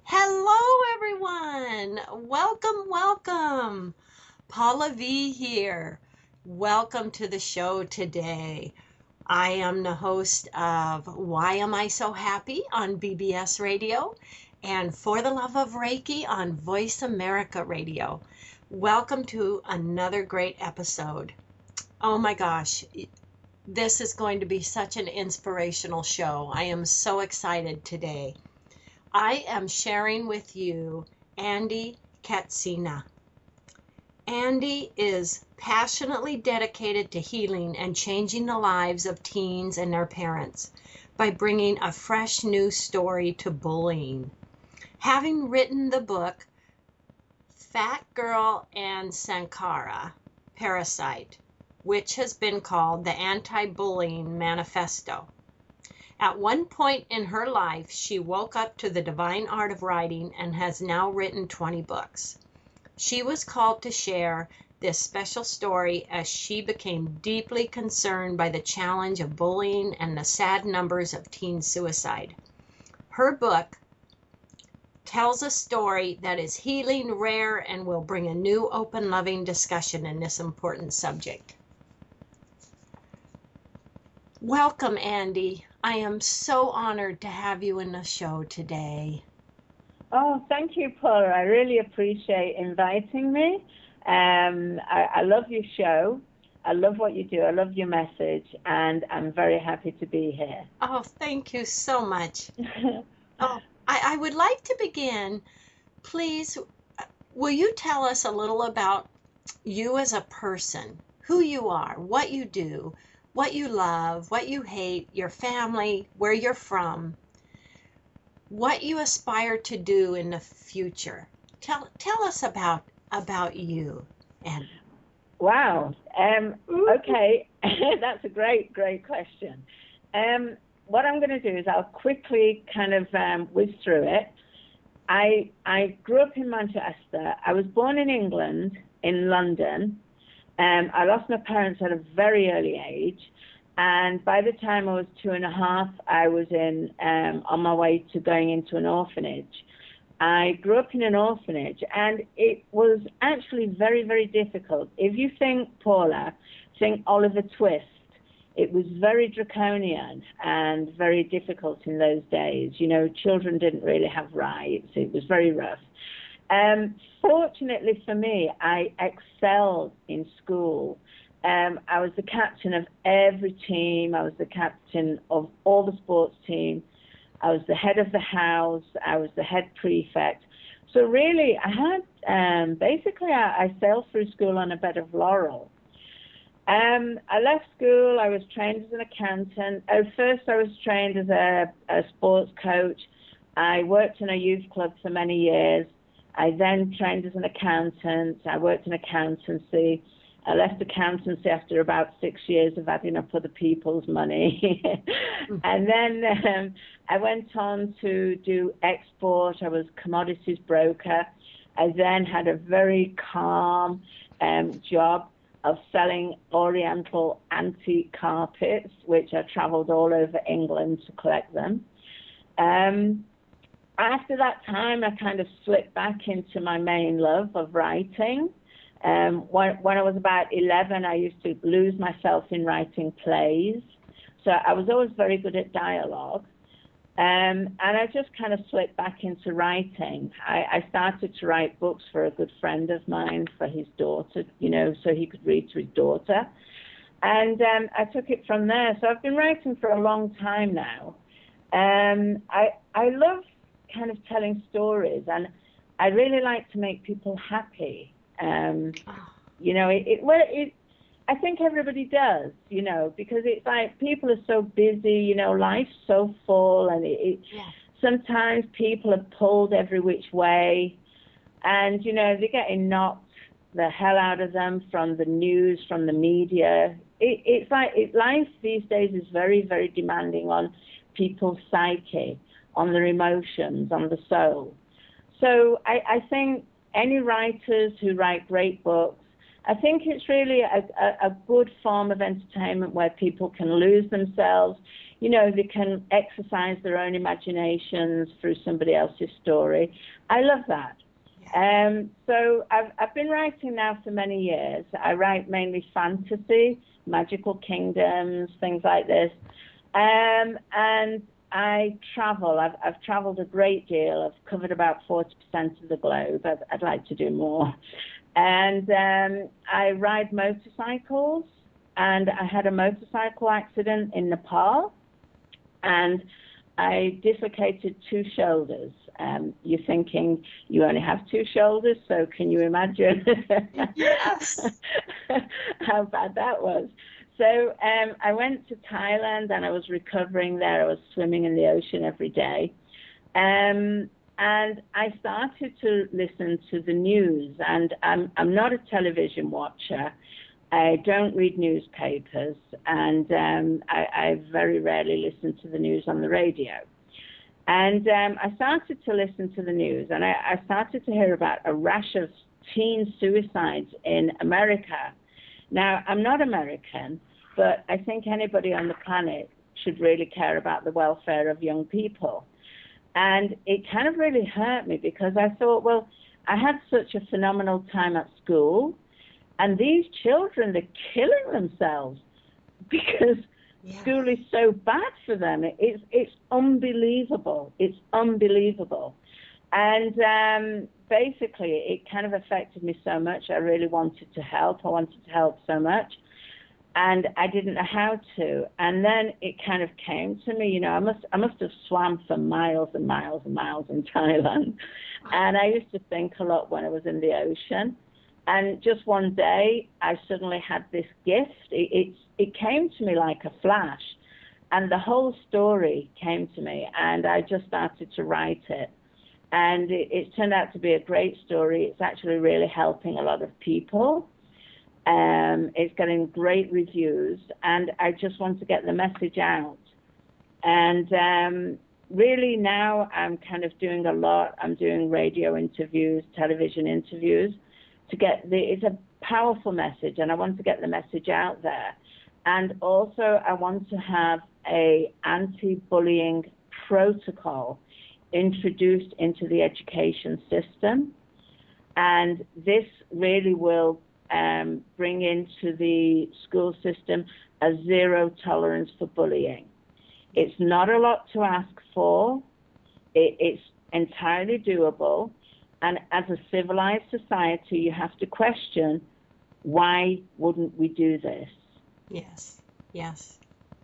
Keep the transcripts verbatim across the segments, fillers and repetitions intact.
Hello, everyone. Welcome, welcome. Paula V here. Welcome to the show today. I am the host of Why Am I So Happy on B B S Radio and For the Love of Reiki on Voice America Radio. Welcome to another great episode. Oh my gosh, this is going to be such an inspirational show. I am so excited today. I am sharing with you Andy Katsina. Andy is passionately dedicated to healing and changing the lives of teens and their parents by bringing a fresh new story to bullying. Having written the book Fat Girl and Sankara, Parasite, which has been called the Anti-Bullying Manifesto. At one point in her life, she woke up to the divine art of writing and has now written twenty books. She was called to share this special story as she became deeply concerned by the challenge of bullying and the sad numbers of teen suicide. Her book tells a story that is healing, rare, and will bring a new, open, loving discussion in this important subject. Welcome, Andy. I am so honored to have you in the show today. Oh, thank you, Paula. I really appreciate inviting me. Um, I, I love your show. I love what you do. I love your message, and I'm very happy to be here. Oh, thank you so much. oh, I, I would like to begin. Please, will you tell us a little about you as a person, who you are, what you do, what you love, what you hate, your family, where you're from, what you aspire to do in the future. Tell tell us about about you. And wow. Um, okay, that's a great, great question. Um, what I'm going to do is I'll quickly kind of um, whiz through it. I I grew up in Manchester. I was born in England, in London. Um, I lost my parents at a very early age, and by the time I was two and a half, I was in um, on my way to going into an orphanage. I grew up in an orphanage, and it was actually very, very difficult. If you think, Paula, think Oliver Twist. It was very draconian and very difficult in those days. You know, children didn't really have rights. It was very rough. Um, fortunately for me, I excelled in school. Um, I was the captain of every team. I was the captain of all the sports teams. I was the head of the house. I was the head prefect. So really, I had, um, basically, I, I sailed through school on a bed of laurel. Um, I left school. I was trained as an accountant. At first, I was trained as a, a sports coach. I worked in a youth club for many years. I then trained as an accountant. I worked in accountancy. I left accountancy after about six years of adding up other people's money. and then um, I went on to do export. I was commodities broker. I then had a very calm um, job of selling Oriental antique carpets, which I traveled all over England to collect them. Um, After that time, I kind of slipped back into my main love of writing. Um, when, when I was about eleven, I used to lose myself in writing plays. So I was always very good at dialogue. Um, and I just kind of slipped back into writing. I, I started to write books for a good friend of mine, for his daughter, you know, so he could read to his daughter. And um, I took it from there. So I've been writing for a long time now. Um, I, I love kind of telling stories, and I really like to make people happy. Um, you know, it, it well, it. I think everybody does, you know, because it's like people are so busy, you know, life's so full, and it, it yeah. sometimes people are pulled every which way, and you know they're getting knocked the hell out of them from the news, from the media. It, it's like it, life these days is very, very demanding on people's psyche, on their emotions, on the soul. So I, I think any writers who write great books, I think it's really a, a, a good form of entertainment where people can lose themselves you know, they can exercise their own imaginations through somebody else's story. I love that. Um, so I've, I've been writing now for many years. I write mainly fantasy, magical kingdoms, things like this. Um, and I travel. I've, I've traveled a great deal. I've covered about forty percent of the globe. I'd, I'd like to do more. And um, I ride motorcycles. And I had a motorcycle accident in Nepal. And I dislocated two shoulders. Um, you're thinking you only have two shoulders, so can you imagine Yes. how bad that was? So um, I went to Thailand and I was recovering there. I was swimming in the ocean every day. Um, and I started to listen to the news. And I'm, I'm not a television watcher. I don't read newspapers. And um, I, I very rarely listen to the news on the radio. And um, I started to listen to the news, and I, I started to hear about a rash of teen suicides in America. Now, I'm not American, but I think anybody on the planet should really care about the welfare of young people. And it kind of really hurt me because I thought, well, I had such a phenomenal time at school, and these children, they're killing themselves because yeah. school is so bad for them. It's it's unbelievable. It's unbelievable. And um, basically, it kind of affected me so much. I really wanted to help. I wanted to help so much. And I didn't know how to. And then it kind of came to me, you know, I must I must have swam for miles and miles and miles in Thailand. And I used to think a lot when I was in the ocean. And just one day, I suddenly had this gift. It, it, it came to me like a flash. And the whole story came to me, and I just started to write it. And it, it turned out to be a great story. It's actually really helping a lot of people. Um, it's getting great reviews, and I just want to get the message out. And um, really now I'm kind of doing a lot. I'm doing radio interviews, television interviews, to get the, it's a powerful message, and I want to get the message out there. And also I want to have a anti-bullying protocol introduced into the education system. And this really will um, bring into the school system a zero tolerance for bullying. It's not a lot to ask for. It, it's entirely doable. And as a civilized society, you have to question, why wouldn't we do this? Yes, yes.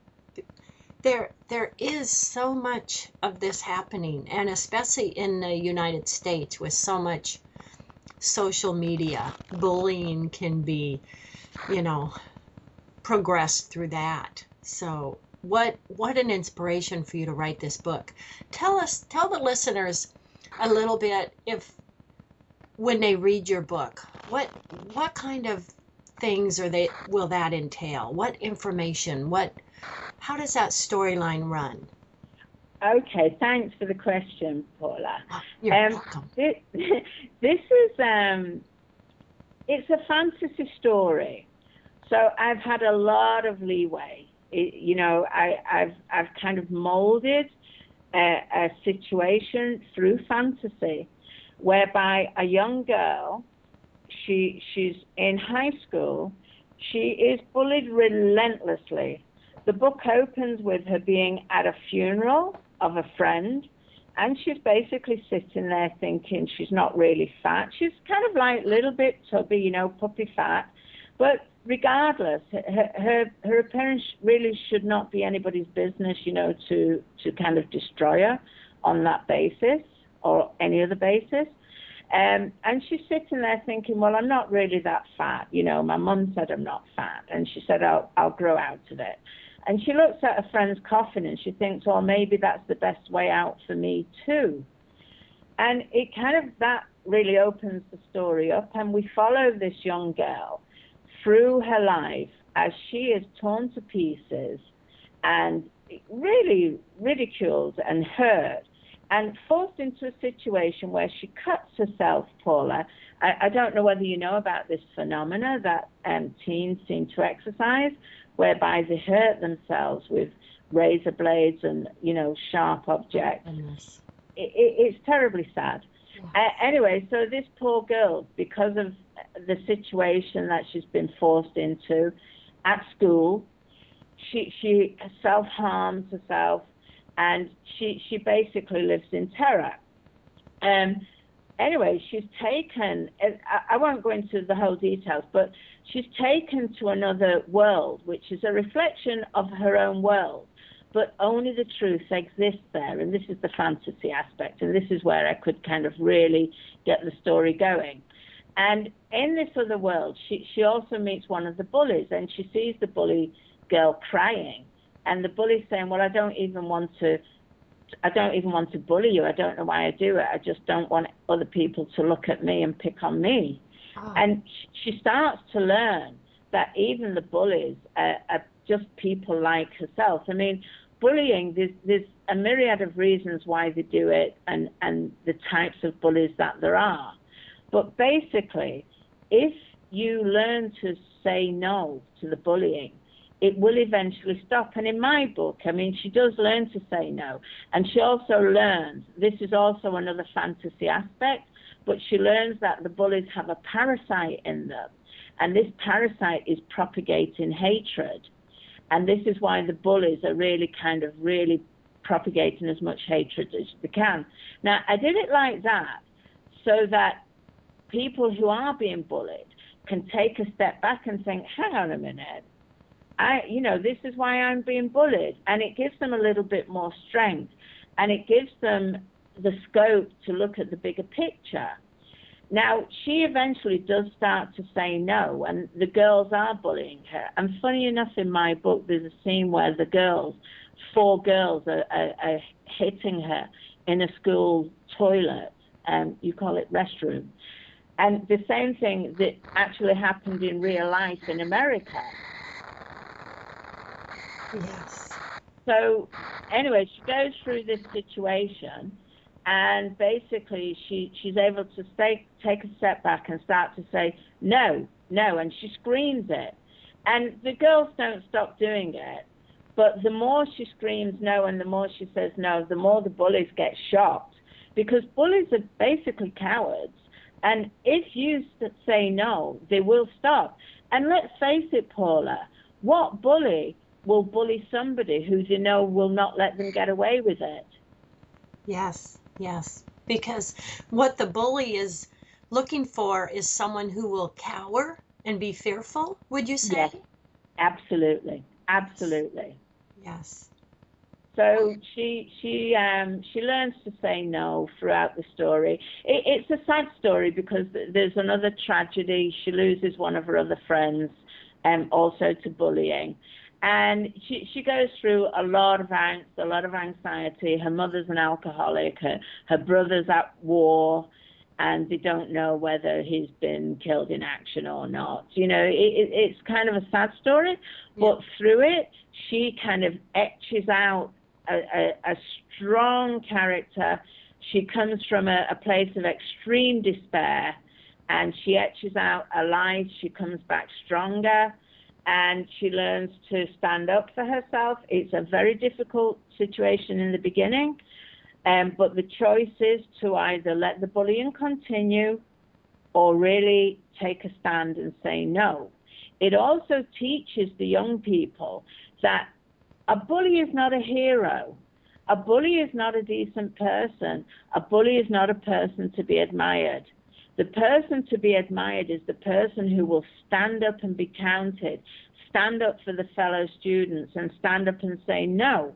There, there is so much of this happening, and especially in the United States with so much social media, bullying can be, you know, progressed through that. So what, what an inspiration for you to write this book. Tell us, tell the listeners a little bit, if when they read your book, what, what kind of things are they, will that entail? What information, what, how does that storyline run? Okay, thanks for the question, Paula. You're um, welcome. This, this is, um, it's a fantasy story. So I've had a lot of leeway. It, you know, I, I've, I've kind of molded a, a situation through fantasy whereby a young girl, she, she's in high school, she is bullied relentlessly. The book opens with her being at a funeral of a friend, and she's basically sitting there thinking she's not really fat. She's kind of like a little bit tubby, you know, puppy fat. But regardless, her, her, her appearance really should not be anybody's business, you know, to, to kind of destroy her on that basis or any other basis. Um, and she's sitting there thinking, well, I'm not really that fat. You know, my mum said I'm not fat. And she said, I'll, I'll grow out of it. And she looks at her friend's coffin and she thinks, well, maybe that's the best way out for me too. And it kind of, that really opens the story up. And we follow this young girl through her life as she is torn to pieces and really ridiculed and hurt, and forced into a situation where she cuts herself, Paula. I, I don't know whether you know about this phenomena that um, teens seem to exercise, whereby they hurt themselves with razor blades and, you know, sharp objects. Goodness. It, it, it's terribly sad. Uh, anyway, so this poor girl, because of the situation that she's been forced into at school, she she self-harms herself, and she she basically lives in terror. Um, anyway, she's taken, I, I won't go into the whole details, but she's taken to another world, which is a reflection of her own world. But only the truth exists there, and this is the fantasy aspect, and this is where I could kind of really get the story going. And in this other world, she, she also meets one of the bullies, and she sees the bully girl crying, and the bully's saying, well, I don't even want to, I don't even want to bully you. I don't know why I do it. I just don't want other people to look at me and pick on me. Oh. And she starts to learn that even the bullies are, are just people like herself. I mean, bullying, there's, there's a myriad of reasons why they do it, and, and the types of bullies that there are. But basically, if you learn to say no to the bullying, it will eventually stop. And in my book, I mean, she does learn to say no. And she also learns, this is also another fantasy aspect, but she learns that the bullies have a parasite in them. And this parasite is propagating hatred. And this is why the bullies are really kind of really propagating as much hatred as they can. Now, I did it like that so that people who are being bullied can take a step back and think, hang on a minute, I, you know, this is why I'm being bullied. And it gives them a little bit more strength. And it gives them the scope to look at the bigger picture. Now, she eventually does start to say no, and the girls are bullying her. And funny enough, in my book, there's a scene where the girls, four girls, are, are, are hitting her in a school toilet, and um, you call it restroom. And the same thing that actually happened in real life in America. Yes. So, anyway, she goes through this situation. And basically, she, she's able to stay, take a step back and start to say, no, no, and she screams it. And the girls don't stop doing it, but the more she screams no and the more she says no, the more the bullies get shocked, because bullies are basically cowards. And if you say no, they will stop. And let's face it, Paula, what bully will bully somebody who they know will not let them get away with it? Yes. Yes, because what the bully is looking for is someone who will cower and be fearful, would you say? Yes, absolutely, absolutely. Yes. So she she um, she learns to say no throughout the story. It, it's a sad story because there's another tragedy. She loses one of her other friends, um, also to bullying. And she, she goes through a lot of angst, a lot of anxiety. Her mother's an alcoholic. Her, her brother's at war, and they don't know whether he's been killed in action or not. You know, it, it, it's kind of a sad story, but yeah. Through it, she kind of etches out a, a, a strong character. She comes from a, a place of extreme despair, and she etches out a light. She comes back stronger. And she learns to stand up for herself. It's a very difficult situation in the beginning, um, but the choice is to either let the bullying continue or really take a stand and say no. It also teaches the young people that a bully is not a hero. A bully is not a decent person. A bully is not a person to be admired. The person to be admired is the person who will stand up and be counted, stand up for the fellow students, and stand up and say no.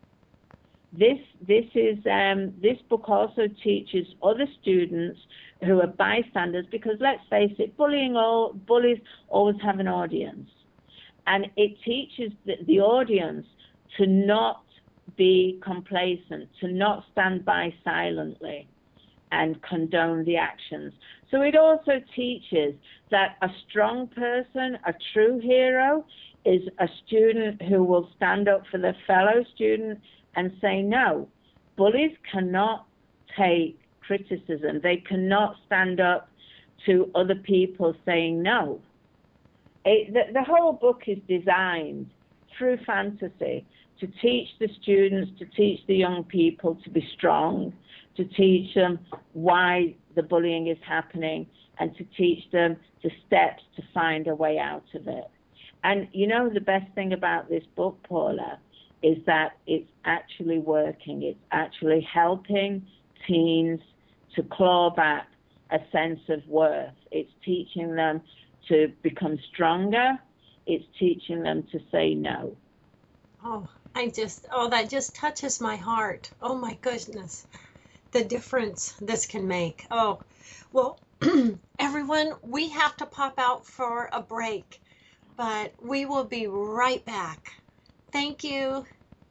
This this is um, this book also teaches other students who are bystanders, because let's face it, bullying all bullies always have an audience, and it teaches the, the audience to not be complacent, to not stand by silently and condone the actions. So it also teaches that a strong person, a true hero, is a student who will stand up for their fellow student and say no. Bullies cannot take criticism. They cannot stand up to other people saying no. It, the, the whole book is designed through fantasy to teach the students, to teach the young people to be strong, to teach them why the bullying is happening, and to teach them the steps to find a way out of it. And you know, the best thing about this book, Paula, is that it's actually working. It's actually helping teens to claw back a sense of worth. It's teaching them to become stronger. It's teaching them to say no. Oh, I just, oh, that just touches my heart. Oh my goodness, the difference this can make. Oh, well, everyone, we have to pop out for a break, but we will be right back. Thank you.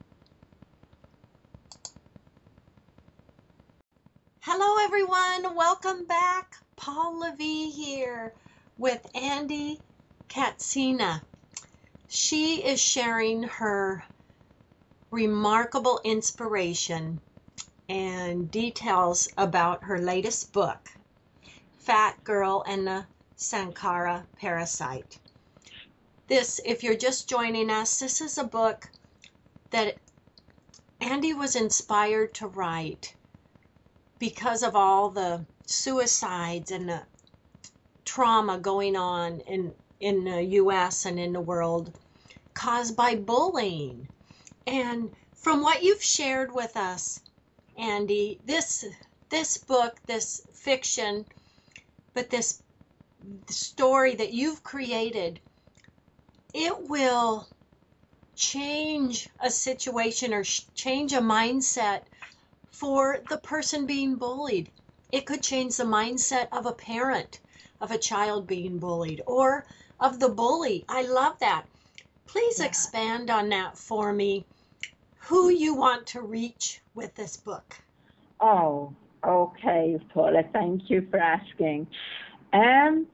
Hello, everyone. Welcome back. Paul Levy here with Andy Katsina. She is sharing her remarkable inspiration and details about her latest book, Fat Girl and the Sankara Parasite. This, if you're just joining us, this is a book that Andy was inspired to write because of all the suicides and the trauma going on in, in the U S and in the world caused by bullying. And from what you've shared with us, Andy, this this book, this fiction, but this story that you've created, it will change a situation or change a mindset for the person being bullied. It could change the mindset of a parent of a child being bullied or of the bully. I love that. Please yeah. expand on that for me, who you want to reach with this book. Oh, okay, Paula, thank you for asking. Um,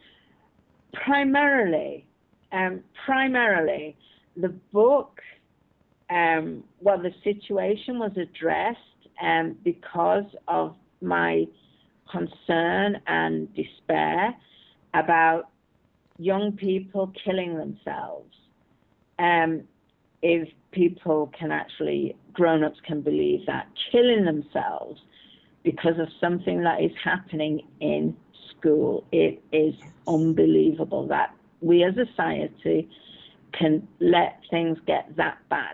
primarily, um, primarily, the book, um, well, the situation was addressed um, because of my concern and despair about young people killing themselves. Um, if people can actually, grown-ups can believe that, killing themselves because of something that is happening in school, it is unbelievable that we as a society can let things get that bad.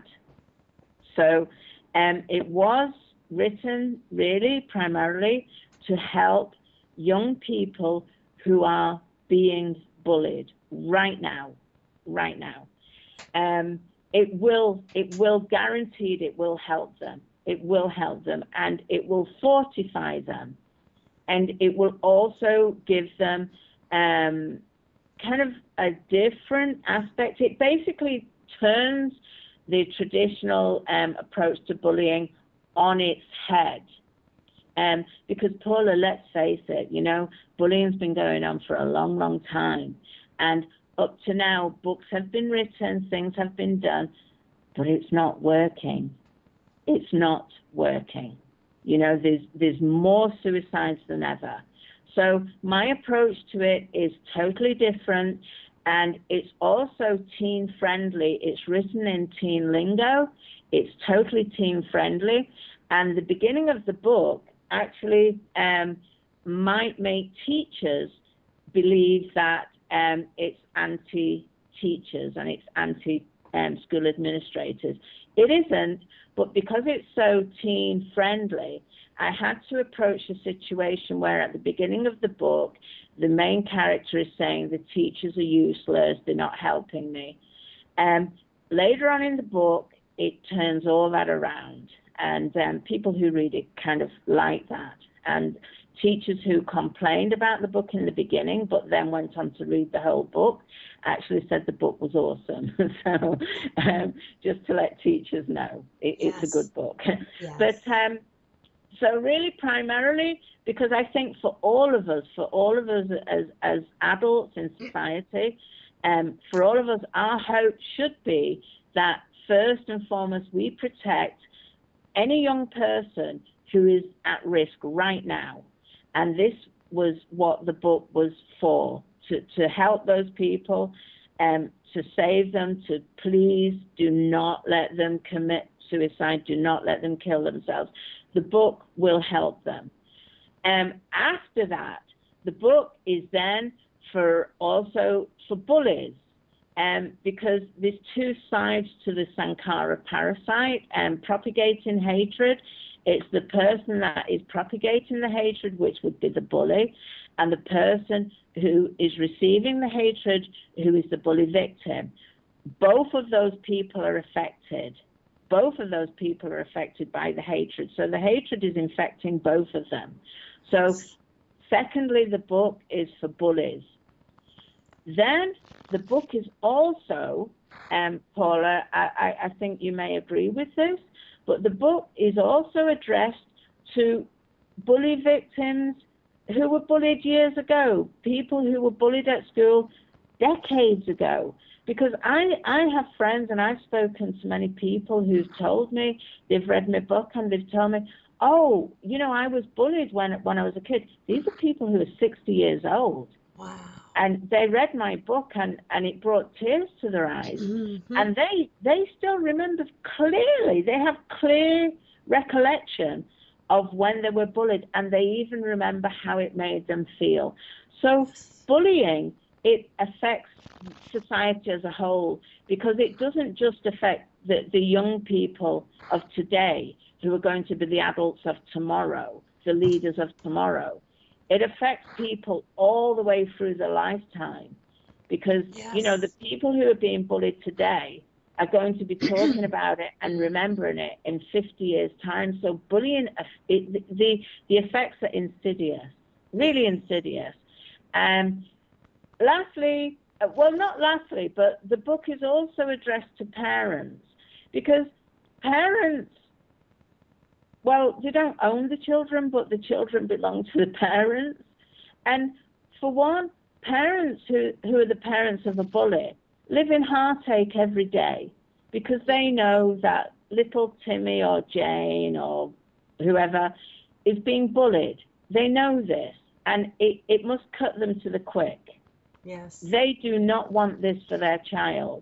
So um, it was written really primarily to help young people who are being bullied right now, right now. Um, it will, it will guaranteed it will help them. It will help them, and it will fortify them, and it will also give them um, kind of a different aspect. It basically turns the traditional um, approach to bullying on its head. Um, because, Paula, let's face it, you know, bullying's been going on for a long, long time. And up to now, books have been written, things have been done, but it's not working. It's not working. You know, there's, there's more suicides than ever. So my approach to it is totally different, and it's also teen-friendly. It's written in teen lingo. It's totally teen-friendly. And the beginning of the book actually um, might make teachers believe that um, it's anti-teachers and it's anti-school um, administrators. It isn't, but because it's so teen-friendly, I had to approach a situation where at the beginning of the book, the main character is saying the teachers are useless, they're not helping me. Um, later on in the book, it turns all that around. And um, people who read it kind of like that. And teachers who complained about the book in the beginning, but then went on to read the whole book, actually said the book was awesome. So um, just to let teachers know, it, yes. It's a good book. Yes. But um, so really primarily, because I think for all of us, for all of us as, as adults in society, um, for all of us, our hope should be that first and foremost, we protect any young person who is at risk right now. And this was what the book was for, to, to help those people, um, to save them, to please do not let them commit suicide. Do not let them kill themselves. The book will help them. Um, after that, the book is then for also for bullies, um, because there's two sides to the Sankara parasite, and um, propagating hatred. It's the person that is propagating the hatred, which would be the bully, and the person who is receiving the hatred, who is the bully victim. Both of those people are affected. Both of those people are affected by the hatred. So the hatred is infecting both of them. So secondly, the book is for bullies. Then the book is also, um, Paula, I, I, I think you may agree with this, but the book is also addressed to bully victims who were bullied years ago, people who were bullied at school decades ago. Because I, I have friends, and I've spoken to many people who've told me, they've read my book and they've told me, oh, you know, I was bullied when, when I was a kid. These are people who are sixty years old. Wow. And they read my book, and, and it brought tears to their eyes. Mm-hmm. And they, they still remember clearly. They have clear recollection of when they were bullied, and they even remember how it made them feel. So bullying, it affects society as a whole, because it doesn't just affect the, the young people of today who are going to be the adults of tomorrow, the leaders of tomorrow. It affects people all the way through their lifetime, because, yes. you know, the people who are being bullied today are going to be talking about it and remembering it in fifty years' time. So bullying, it, the, the effects are insidious, really insidious. Um, lastly, well, not lastly, but the book is also addressed to parents, because parents, well, they don't own the children, but the children belong to the parents. And for one, parents who, who are the parents of a bully live in heartache every day, because they know that little Timmy or Jane or whoever is being bullied. They know this, and it, it must cut them to the quick. Yes. They do not want this for their child.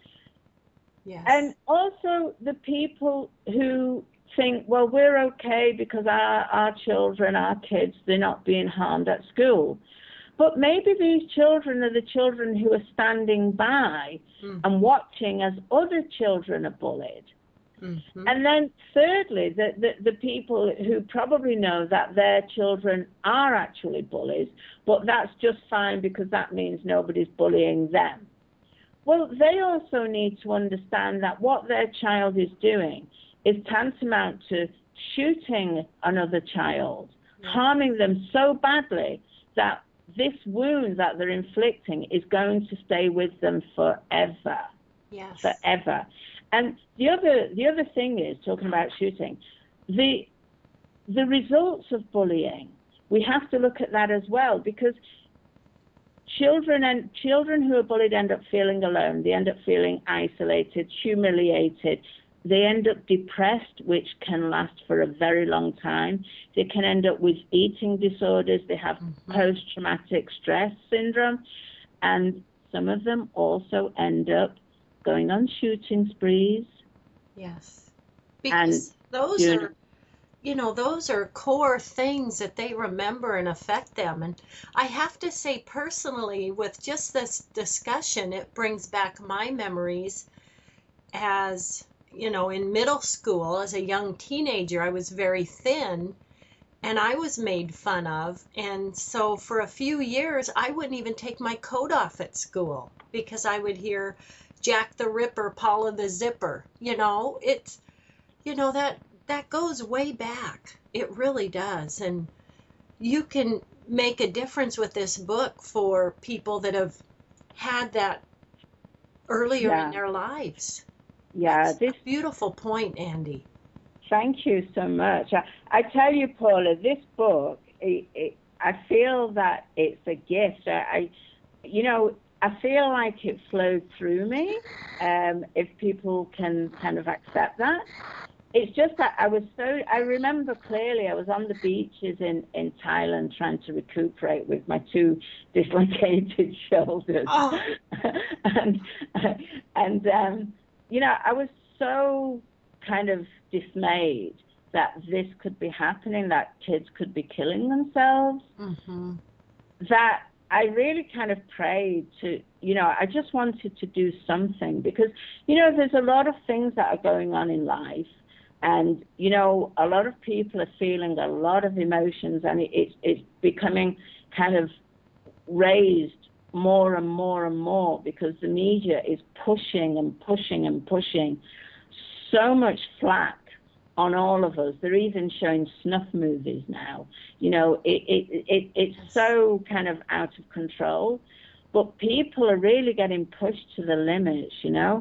Yes. And also the people who think, well, we're okay because our, our children, our kids, they're not being harmed at school. But maybe these children are the children who are standing by mm-hmm. and watching as other children are bullied. Mm-hmm. And then thirdly, the, the, the people who probably know that their children are actually bullies, but that's just fine because that means nobody's bullying them. Well, they also need to understand that what their child is doing is tantamount to shooting another child, yeah. harming them so badly that this wound that they're inflicting is going to stay with them forever. Yes. Forever. And the other the other thing is, talking about shooting, the the results of bullying, we have to look at that as well, because children and children who are bullied end up feeling alone. They end up feeling isolated, humiliated. They end up depressed, which can last for a very long time. They can end up with eating disorders. They have mm-hmm. post-traumatic stress syndrome. And some of them also end up going on shooting sprees. Yes. Because those doing, are, you know, those are core things that they remember and affect them. And I have to say personally, with just this discussion, it brings back my memories as, you know, in middle school, as a young teenager, I was very thin and I was made fun of. And so for a few years, I wouldn't even take my coat off at school because I would hear Jack the Ripper, Paula the Zipper. You know, it's, you know, that, that goes way back. It really does. And you can make a difference with this book for people that have had that earlier yeah. in their lives. Yeah, That's this a beautiful point, Andy. Thank you so much. I, I tell you, Paula, this book, it, it, I feel that it's a gift. I, I, you know, I feel like it flowed through me, um, if people can kind of accept that. It's just that I was so, I remember clearly I was on the beaches in, in Thailand trying to recuperate with my two dislocated shoulders. Oh. and, and um, you know, I was so kind of dismayed that this could be happening, that kids could be killing themselves, mm-hmm. that I really kind of prayed to, you know, I just wanted to do something because, you know, there's a lot of things that are going on in life. And, you know, a lot of people are feeling a lot of emotions, and it, it, it's becoming kind of raised more and more and more because the media is pushing and pushing and pushing so much flack on all of us. They're even showing snuff movies now. You know, it, it, it it's so kind of out of control, but people are really getting pushed to the limits, you know,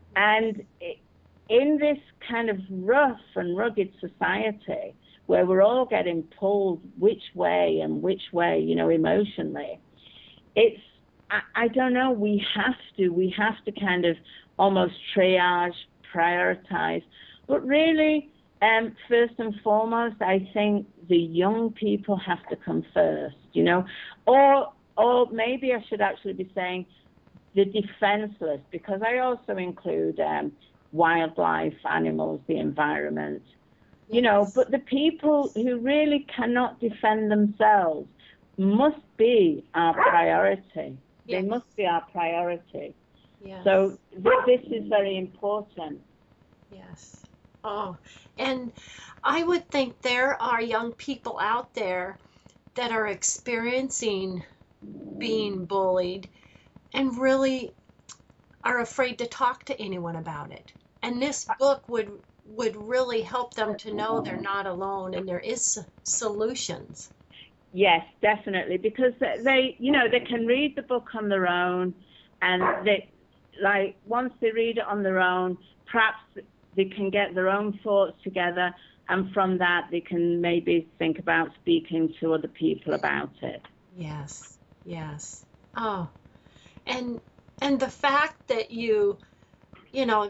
and it, in this kind of rough and rugged society where we're all getting pulled which way and which way, you know, emotionally, it's, I, I don't know, we have to, we have to kind of almost triage, prioritize. But really, um, first and foremost, I think the young people have to come first, you know, or, or maybe I should actually be saying the defenseless, because I also include um, wildlife, animals, the environment, yes. you know, but the people who really cannot defend themselves must be our priority. Yes. They must be our priority. Yes. So th- this is very important. Yes. Oh, and I would think there are young people out there that are experiencing being bullied and really are afraid to talk to anyone about it. And this book would would really help them to know they're not alone and there is solutions. Yes, definitely, because they, you know, they can read the book on their own, and they, like, once they read it on their own, perhaps they can get their own thoughts together, and from that they can maybe think about speaking to other people about it. Yes, yes. Oh, and and the fact that you, you know,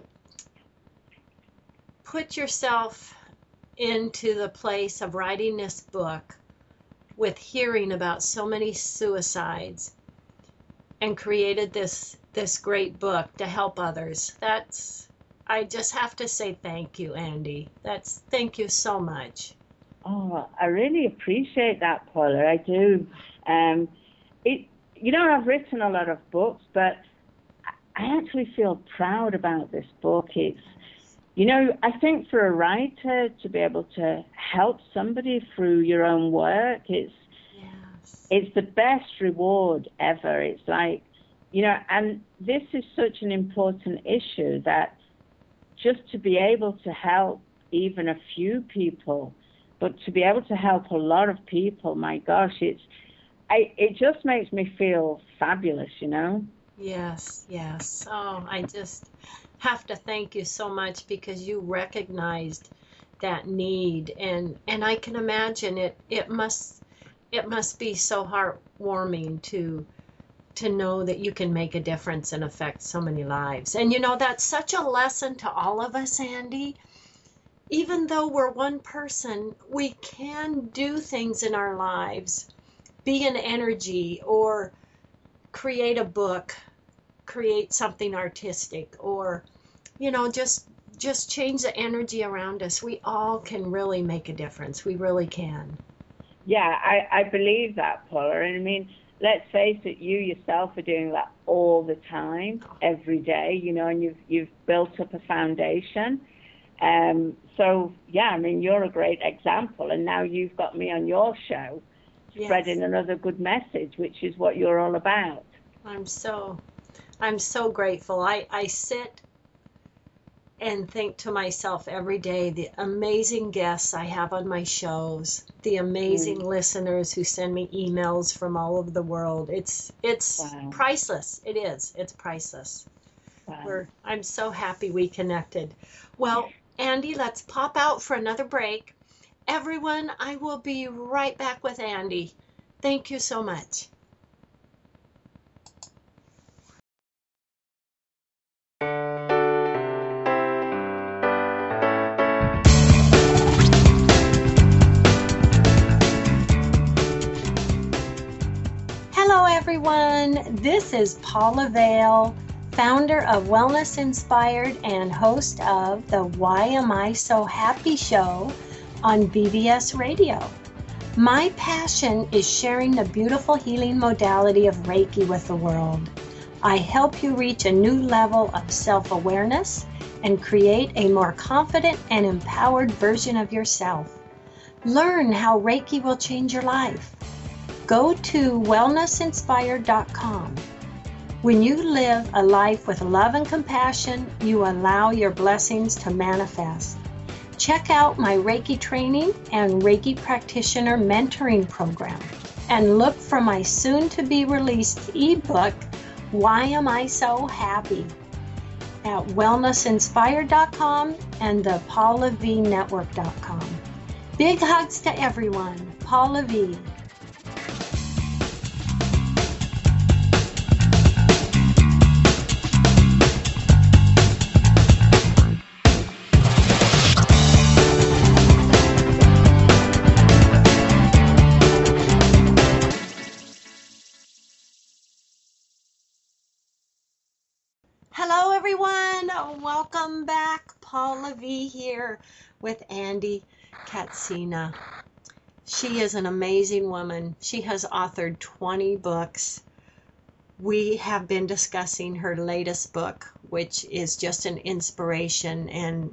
put yourself into the place of writing this book with hearing about so many suicides and created this this great book to help others. That's, I just have to say thank you, Andy. That's, thank you so much. Oh, I really appreciate that, Paula. I do. Um, it, you know, I've written a lot of books, but I actually feel proud about this book. It's, you know, I think for a writer to be able to help somebody through your own work, it's yes. it's the best reward ever. It's like, you know, and this is such an important issue that just to be able to help even a few people, but to be able to help a lot of people, my gosh, it's, I, it just makes me feel fabulous, you know? Yes, yes. Oh, I just have to thank you so much because you recognized that need, and and I can imagine it it must it must be so heartwarming to to know that you can make a difference and affect so many lives. And you know, that's such a lesson to all of us, Andy. Even though we're one person, we can do things in our lives, be an energy, or create a book, create something artistic, or, you know, just just change the energy around us. We all can really make a difference. We really can. Yeah, I, I believe that, Paula. And I mean, let's face it, you yourself are doing that all the time, every day, you know, and you've you've built up a foundation. Um, so, yeah, I mean, you're a great example. And now you've got me on your show, yes. spreading another good message, which is what you're all about. I'm so, I'm so grateful. I, I sit and think to myself every day, the amazing guests I have on my shows, the amazing mm. listeners who send me emails from all over the world. It's it's wow. priceless. It is. It's priceless. Wow. We're, I'm so happy we connected. Well, Andy, let's pop out for another break. Everyone, I will be right back with Andy. Thank you so much. Hello, everyone. This is Paula Vail founder of Wellness Inspired and host of the Why Am I So Happy show on V B S Radio. My passion is sharing the beautiful healing modality of Reiki with the world. I help you reach a new level of self-awareness and create a more confident and empowered version of yourself. Learn how Reiki will change your life. Go to wellness inspired dot com. When you live a life with love and compassion, you allow your blessings to manifest. Check out my Reiki training and Reiki practitioner mentoring program, and look for my soon-to-be released ebook, Why Am I So Happy, at wellness inspired dot com and the paula v network dot com. Big hugs to everyone. Paula V. Hello everyone, welcome back. Paula V here with Andy Katsina. She is an amazing woman. She has authored twenty books. We have been discussing her latest book, which is just an inspiration, and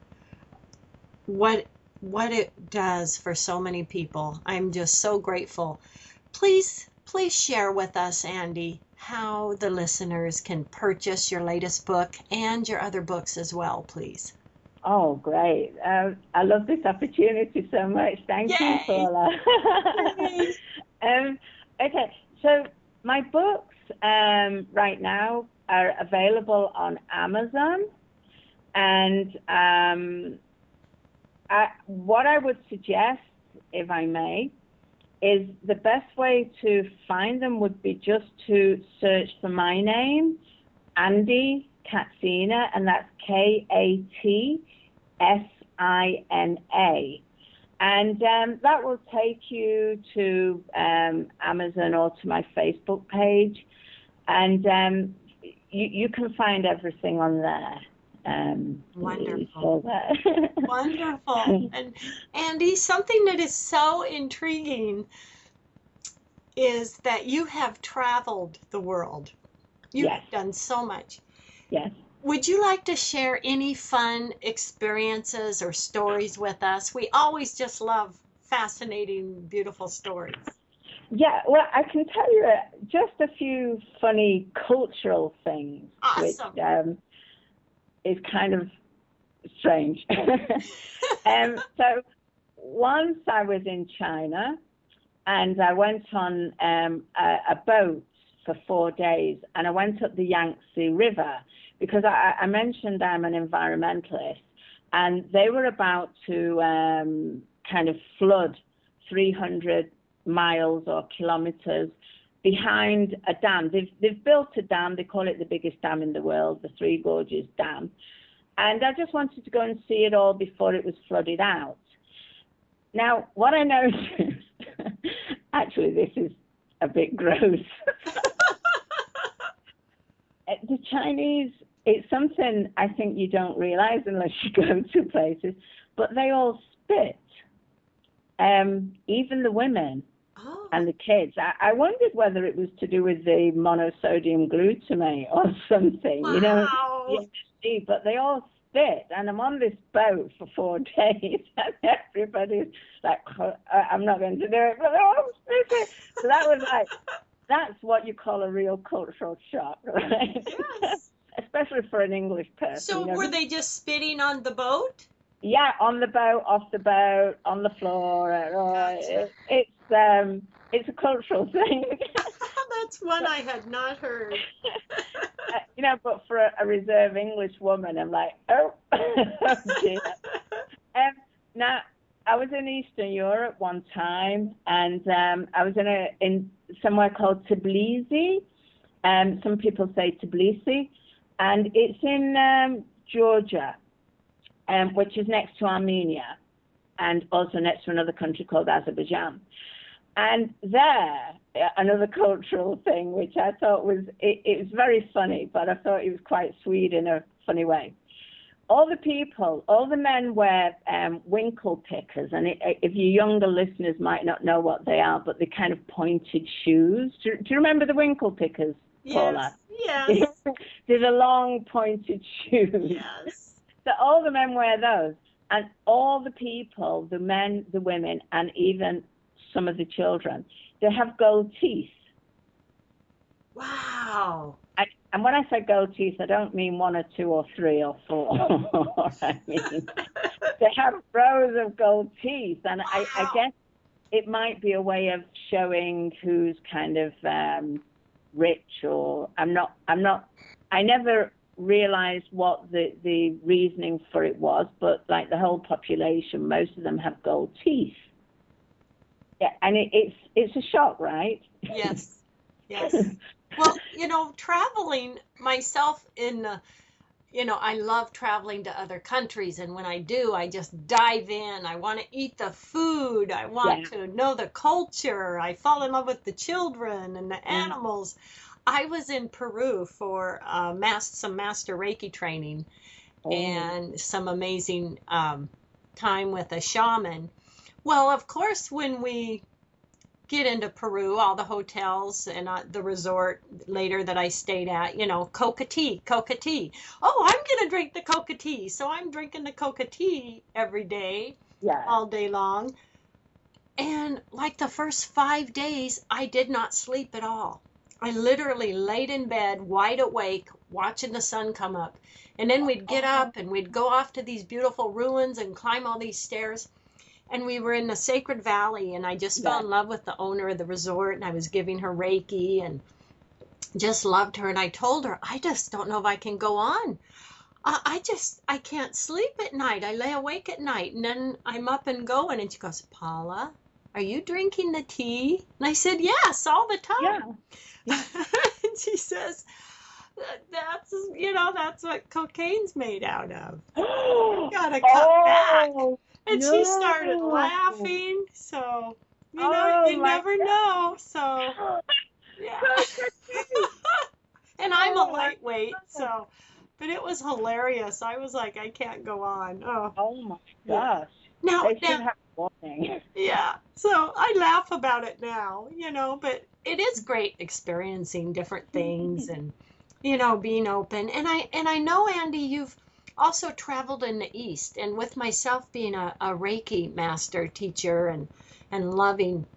what what it does for so many people. I'm just so grateful. Please, please share with us, Andy, how the listeners can purchase your latest book and your other books as well, please. Oh, great. Uh, I love this opportunity so much. Thank Yay. you, Paula. um, okay, so my books um, right now are available on Amazon. And um, I, what I would suggest, if I may, is the best way to find them would be just to search for my name, Andy Katsina, and that's K A T S I N A. And um, that will take you to um, Amazon or to my Facebook page. And um, you, you can find everything on there. Um, Wonderful. So Wonderful. And Andy, something that is so intriguing is that you have traveled the world. You've Yes. done so much. Yes. Would you like to share any fun experiences or stories with us? We always just love fascinating, beautiful stories. Yeah, well, I can tell you uh, just a few funny cultural things, Awesome. which um, is kind of strange. um, so once I was in China, and I went on um, a, a boat for four days, and I went up the Yangtze River, because I, I mentioned I'm an environmentalist, and they were about to um, kind of flood three hundred miles or kilometers behind a dam. They've, they've built a dam. They call it the biggest dam in the world, the Three Gorges Dam. And I just wanted to go and see it all before it was flooded out. Now, what I noticed, actually, this is a bit gross. The Chinese, it's something I think you don't realize unless you go to places, but they all spit, um, even the women Oh. and the kids. I, I wondered whether it was to do with the monosodium glutamate or something, Wow. you know, but they all spit. And I'm on this boat for four days, and everybody's like, I'm not going to do it, but they're all spitting. So that was like, that's what you call a real cultural shock, right? Yes. Especially for an English person. So you know? were they just spitting on the boat? Yeah, on the boat, off the boat, on the floor. Uh, Gotcha. it, it's um, it's a cultural thing. That's one I had not heard. uh, you know, but for a, a reserve English woman, I'm like, oh, oh dear. Um, now, I was in Eastern Europe one time, and um, I was in a in somewhere called Tbilisi. Um, some people say Tbilisi, and it's in um, Georgia, um, which is next to Armenia, and also next to another country called Azerbaijan. And there, another cultural thing, which I thought was, it, it was very funny, but I thought it was quite sweet in a funny way. All the people, all the men wear um, winkle pickers, and it, if your younger listeners might not know what they are, but they're kind of pointed shoes. Do, do you remember the winkle pickers, Paula? Yes, yes. They're the long pointed shoes. Yes. So all the men wear those, and all the people, the men, the women, and even some of the children, they have gold teeth. Wow. I, and when I say gold teeth, I don't mean one or two or three or four. I mean, they have rows of gold teeth, and wow. I, I guess it might be a way of showing who's kind of um, rich, or I'm not. I'm not. I never realized what the the reasoning for it was, but like the whole population, most of them have gold teeth. Yeah, and it, it's it's a shock, right? Yes. Yes. Well, you know, traveling myself in, uh, you know, I love traveling to other countries. And when I do, I just dive in. I want to eat the food. I want yeah. to know the culture. I fall in love with the children and the animals. Mm. I was in Peru for uh, mas- some master Reiki training oh. and some amazing um, time with a shaman. Well, of course, when we get into Peru, all the hotels and uh, the resort later that I stayed at, you know, coca tea, coca tea. Oh, I'm going to drink the coca tea. So I'm drinking the coca tea every day, yeah. all day long. And like the first five days, I did not sleep at all. I literally laid in bed, wide awake, watching the sun come up. And then we'd get up and we'd go off to these beautiful ruins and climb all these stairs. And we were in the Sacred Valley, and I just fell yeah. in love with the owner of the resort, and I was giving her Reiki and just loved her. And I told her, I just don't know if I can go on. Uh, I just, I can't sleep at night. I lay awake at night, and then I'm up and going. And she goes, Paula, are you drinking the tea? And I said, yes, all the time. Yeah. And she says, that's, you know, that's what cocaine's made out of. You gotta cut oh. back. And no. she started laughing, so, you know, oh, you never God. know, so, yeah. And I'm a lightweight, so, but it was hilarious. I was like, I can't go on. Oh, oh my gosh. Now, they now should have warning. Yeah, so I laugh about it now, you know, but it is great experiencing different things and, you know, being open. And I, and I know, Andy, you've also traveled in the East, and with myself being a, a Reiki master teacher and, and loving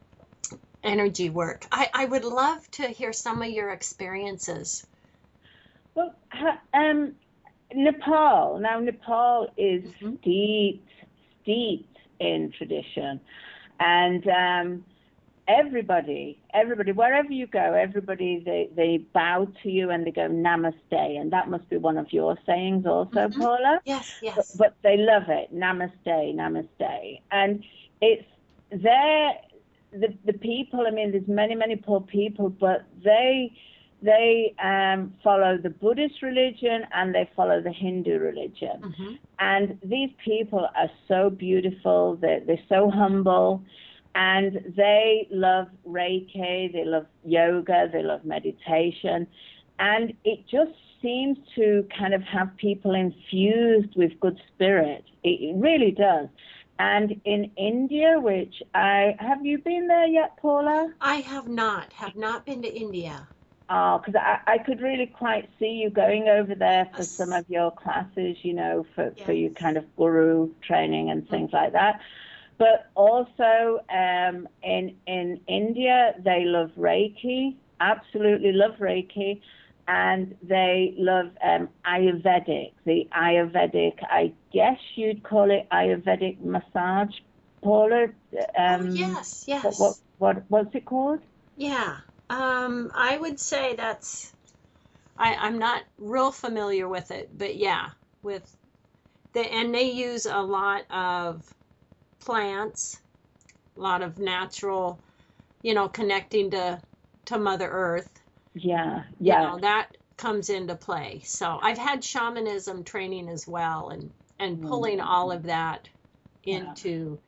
energy work, I, I would love to hear some of your experiences. Well, um, Nepal. Now, Nepal is mm-hmm. steeped, steeped in tradition. And um, everybody, everybody, wherever you go, everybody, they, they bow to you and they go namaste. And that must be one of your sayings also, mm-hmm. Paula. Yes, yes. But, but they love it. Namaste, namaste. And it's there, the, the people, I mean, there's many, many poor people, but they, they um, follow the Buddhist religion and they follow the Hindu religion. Mm-hmm. And these people are so beautiful. They're, they're so humble. And they love Reiki, they love yoga, they love meditation. And it just seems to kind of have people infused with good spirit. It, it really does. And in India, which I, have you been there yet, Paula? I have not, have not been to India. Oh, because I, I could really quite see you going over there for yes. some of your classes, you know, for, yes. for your kind of guru training and things mm-hmm. like that. But also um, in in India, they love Reiki, absolutely love Reiki, and they love um, Ayurvedic. The Ayurvedic, I guess you'd call it Ayurvedic massage, Paula. Um, oh, yes, yes. What, what what what's it called? Yeah, um, I would say that's. I, I'm not real familiar with it, but yeah, with the and they use a lot of plants, a lot of natural, you know, connecting to to Mother Earth. Yeah, yeah. You know, that comes into play. So I've had shamanism training as well, and and pulling mm. all of that into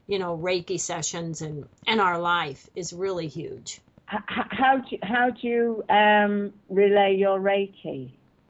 you know, Reiki sessions and, and our life is really huge. H- how do you, how do you um, relay your Reiki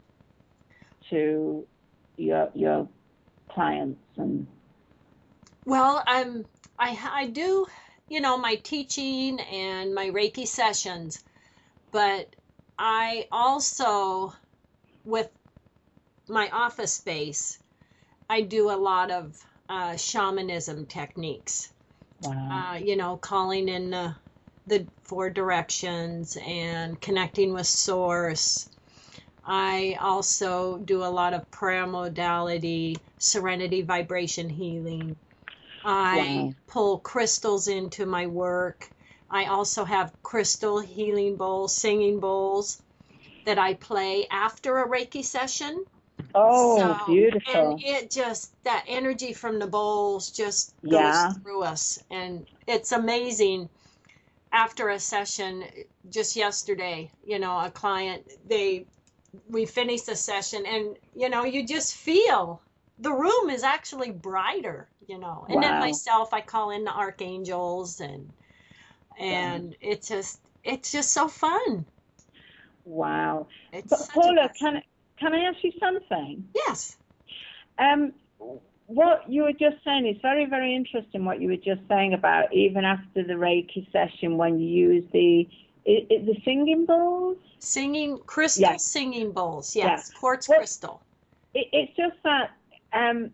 to your your clients? And Well, I'm I I do, you know, my teaching and my Reiki sessions, but I also, with my office space, I do a lot of uh, shamanism techniques. wow, Uh, you know, calling in the, the four directions and connecting with source. I also do a lot of prayer modality, serenity vibration healing. I wow, pull crystals into my work. I also have crystal healing bowls, singing bowls that I play after a Reiki session. oh, So, and beautiful, it just, that energy from the bowls just goes yeah, through us. And it's amazing. After a session, just yesterday, you know, a client, they, we finished the session and, you know, you just feel the room is actually brighter, you know. And then wow, myself, I call in the archangels and, right. and it's just, it's just so fun. Wow. It's But such a Paula, blessing. can can I ask you something? Yes. Um, what you were just saying is very, very interesting. What you were just saying about even after the Reiki session, when you use the i i the singing bowls. Singing crystal Yeah, singing bowls. yeah. Yes, quartz Well, crystal. it, it's just that um,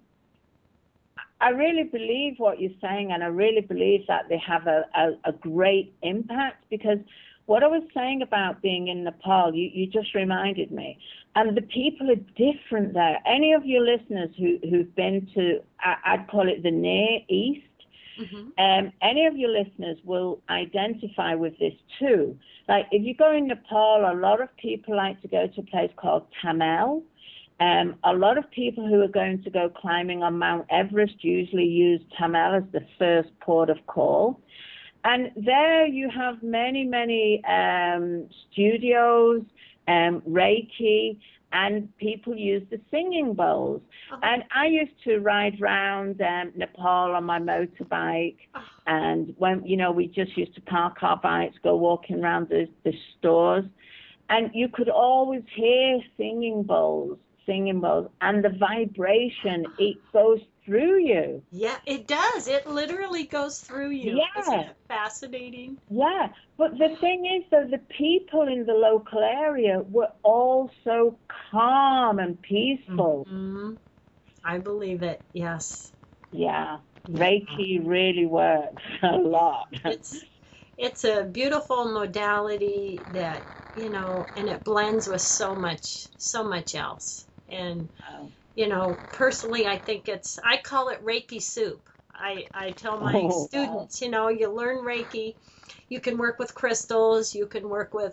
I really believe what you're saying, and I really believe that they have a, a, a great impact, because what I was saying about being in Nepal, you, you just reminded me. And the people are different there. Any of your listeners who, who've been to, I, I'd call it the Near East, Hmm. um, any of your listeners will identify with this too. Like if you go in Nepal, a lot of people like to go to a place called Tamil. Um, a lot of people who are going to go climbing on Mount Everest usually use Tamil as the first port of call. And there you have many, many um, studios, um, Reiki, and people use the singing bowls. Oh, And I used to ride round um, Nepal on my motorbike. oh, And when, you know, we just used to park our bikes, go walking around the, the stores. And you could always hear singing bowls, singing bowls, and the vibration, it goes through you. yeah, it does. It literally goes through you. Isn't Yeah. it fascinating? Yeah, but the thing is that the people in the local area were all so calm and peaceful. Hmm. I believe it. Yes. Yeah, Yeah. Reiki really works a lot. It's it's a beautiful modality that, you know, and it blends with so much so much else. And, you know, personally, I think it's, I call it Reiki soup. I, I tell my Oh, wow. students, you know, you learn Reiki, you can work with crystals, you can work with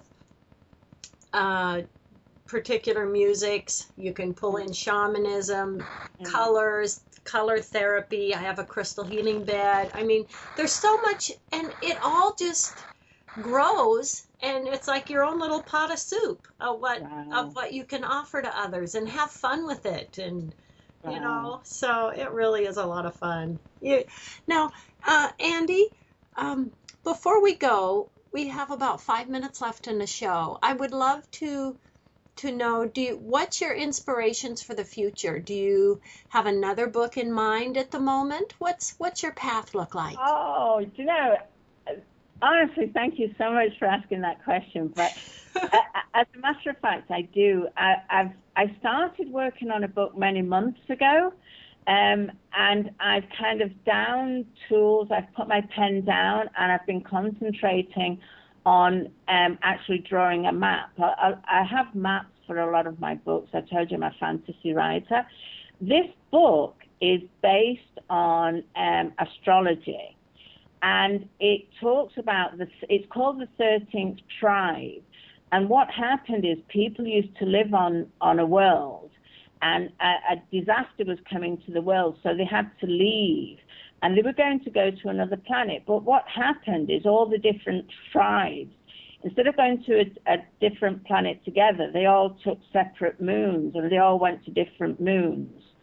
uh, particular musics, you can pull in shamanism, colors, color therapy. I have a crystal healing bed. I mean, there's so much, and it all just grows, and it's like your own little pot of soup of what Wow. of what you can offer to others and have fun with it. And you Wow. know, so it really is a lot of fun. You, now, uh, Andy, um, before we go, we have about five minutes left in the show. I would love to to know, do you, what's your inspirations for the future? Do you have another book in mind at the moment? What's what's your path look like? Oh, do you know, honestly, thank you so much for asking that question. But uh, as a matter of fact, I do. I, I've I started working on a book many months ago, um, and I've kind of down tools. I've put my pen down, and I've been concentrating on um, actually drawing a map. I, I have maps for a lot of my books. I told you I'm a fantasy writer. This book is based on um, astrology, and it talks about the, it's called the thirteenth tribe. And what happened is people used to live on, on a world, and a, a disaster was coming to the world, so they had to leave. And they were going to go to another planet. But what happened is all the different tribes, instead of going to a, a different planet together, they all took separate moons, and they all went to different moons.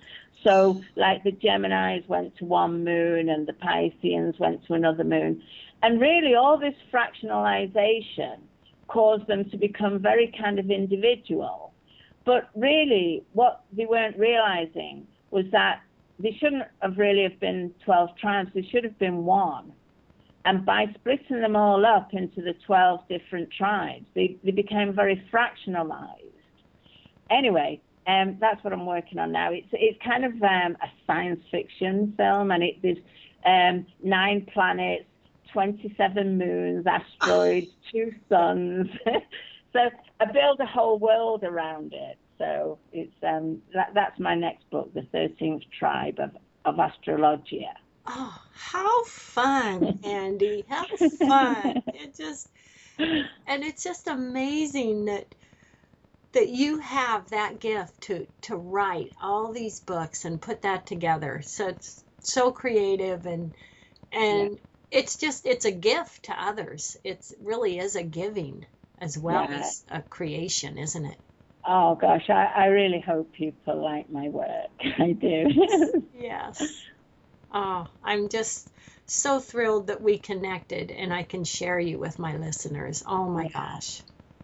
So, like the Geminis went to one moon and the Pisceans went to another moon. And really, all this fractionalization caused them to become very kind of individual. But really, what they weren't realizing was that they shouldn't have really have been twelve tribes. They should have been one. And by splitting them all up into the twelve different tribes, they, they became very fractionalized. Anyway, um, that's what I'm working on now. It's it's kind of um, a science fiction film, and it, there's um, nine planets, twenty-seven moons, asteroids, two suns. So I build a whole world around it. So it's um, that, that's my next book, The thirteenth Tribe of, of Astrologia. Oh, how fun, Andy. How fun. It just, and it's just amazing that that you have that gift to to write all these books and put that together. So it's so creative, and and yeah. it's just it's a gift to others. It really is a giving as well yeah. as a creation, isn't it? Oh gosh, I, I really hope people like my work. I do. Yes. Oh, I'm just so thrilled that we connected and I can share you with my listeners. Oh my gosh.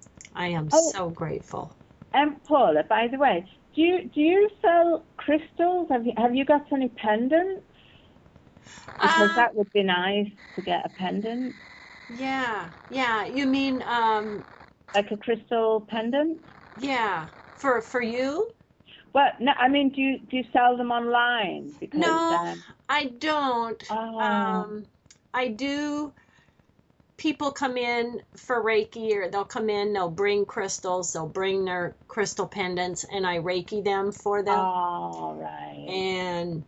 I am oh, so grateful. And Paula, by the way, do you do you sell crystals? Have you have you got any pendants? Because uh, that would be nice to get a pendant. Yeah, yeah. You mean um like a crystal pendant? Yeah. For for you? Well, no, I mean, do you do you sell them online? Because, no, um, I don't. Oh. Um, I do. People come in for Reiki, or they'll come in, they'll bring crystals, they'll bring their crystal pendants, and I Reiki them for them. Oh, right. And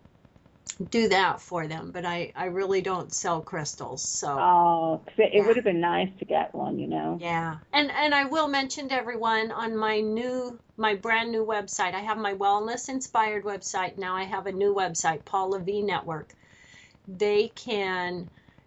do that for them, but I, I really don't sell crystals. So oh, it, it yeah. would have been nice to get one, you know. Yeah, and and I will mention to everyone on my new my brand new website. I have my wellness inspired website now. I have a new website, Paula V Network. They can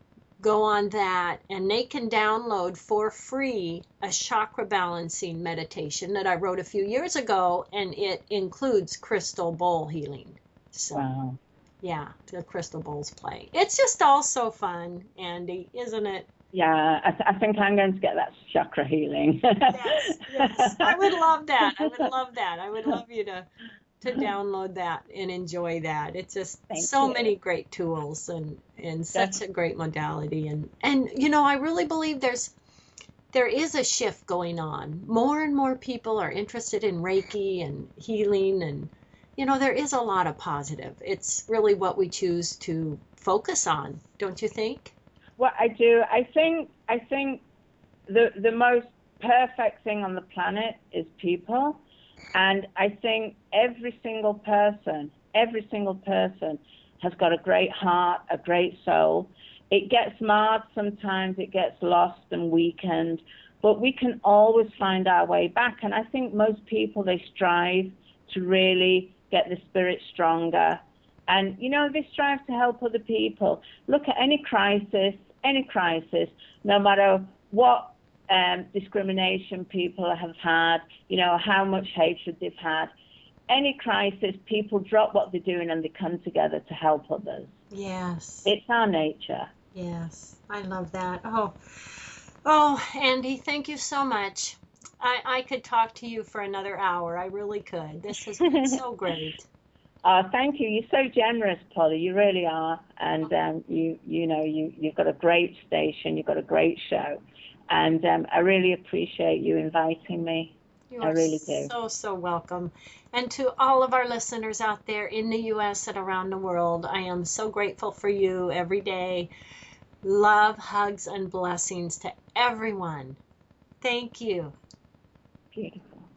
go on that and they can download for free a chakra balancing meditation that I wrote a few years ago, and it includes crystal bowl healing. So. Wow. Yeah, the crystal bowls play. It's just all so fun, Andy, isn't it? Yeah, I, th- I think I'm going to get that chakra healing. Yes, yes. I would love that. I would love that. I would love you to to download that and enjoy that. It's just Thank so you. many great tools and, and such Definitely. a great modality. And, and, you know, I really believe there's there is a shift going on. More and more people are interested in Reiki and healing, and you know, there is a lot of positive. It's really what we choose to focus on, don't you think? Well, I do. I think I think the the most perfect thing on the planet is people. And I think every single person, every single person has got a great heart, a great soul. It gets marred sometimes, it gets lost and weakened, but we can always find our way back. And I think most people, they strive to really get the spirit stronger. And, you know, they strive to help other people. Look at any crisis, any crisis, no matter what um, discrimination people have had, you know, how much hatred they've had. Any crisis, people drop what they're doing and they come together to help others. Yes. It's our nature. Yes, I love that. Oh, oh, Andy, thank you so much. I, I could talk to you for another hour. I really could. This has been so great. Oh, thank you. You're so generous, Polly. You really are. And um, you, you know, you, you've got a great station. You've got a great show. And um, I really appreciate you inviting me. You I are really do. so, so welcome. And to all of our listeners out there in the U S and around the world, I am so grateful for you every day. Love, hugs, and blessings to everyone. Thank you. Beautiful.